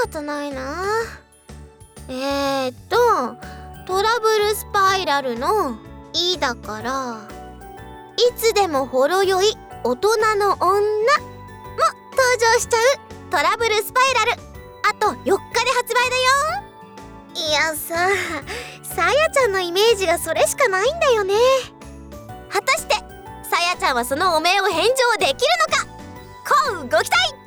ことないな。トラブルスパイラルの「い」だから、いつでもほろ酔い大人の女も登場しちゃうトラブルスパイラル、あと4日で発売だよ。いやさやちゃんのイメージがそれしかないんだよね。果たしてさやちゃんはその汚名を返上できるのか。乞うご期待。